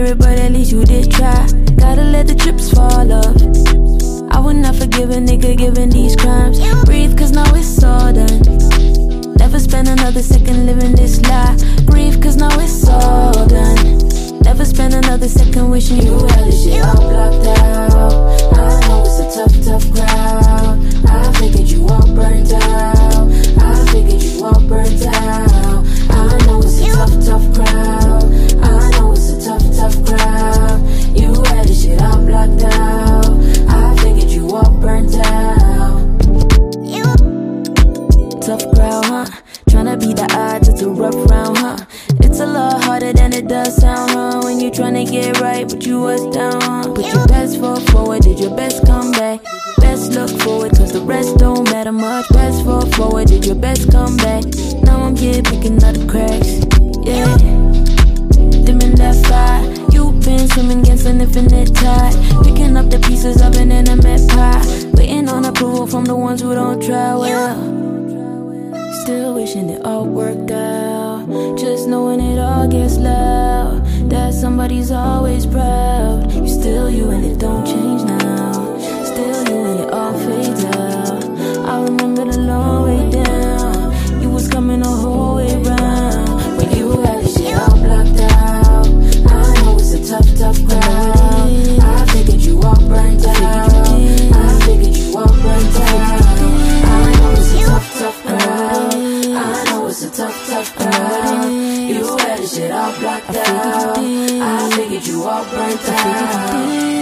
it, but at least you did try. Gotta let the chips fall off. I would not forgive a nigga given these crimes. Breathe, cause now it's all done. Never spend another second living this lie. Breathe, cause now it's all done. Never spend another second wishing you had this shit all blocked out. I know it's a tough, tough crowd. I figured you all burnt out. I figured you all burnt out. I know it's a tough, tough crowd. I know it's a tough, tough crowd. You had this shit all blocked out. I figured you all burnt out. Tough crowd, huh? Tryna beat the odds, it's a rough round, huh? It's a lot harder than it does sound, huh? When you tryna get right, but you was down, huh? Put your best foot forward, did your best come back. Best look forward, cause the rest don't matter much. Best foot forward, did your best come back. Now I'm here picking up the cracks, yeah. Dimming that fire, you've been swimming against an infinite tide. Picking up the pieces of an intimate pie. Waiting on approval from the ones who don't try well. Still wishing it all worked out. Just knowing it all gets loud. That somebody's always proud. You still you and it don't change now. Still you and it all fades out. I remember the long way down. You was coming the whole way round. When you had this shit all blocked out. I know it's a tough, tough crowd. I figured you all burnt out. I figured you all burnt out. I know it's a tough, tough crowd. I know it's a tough, tough crowd. You had this shit all blocked out. I figured you all burnt out.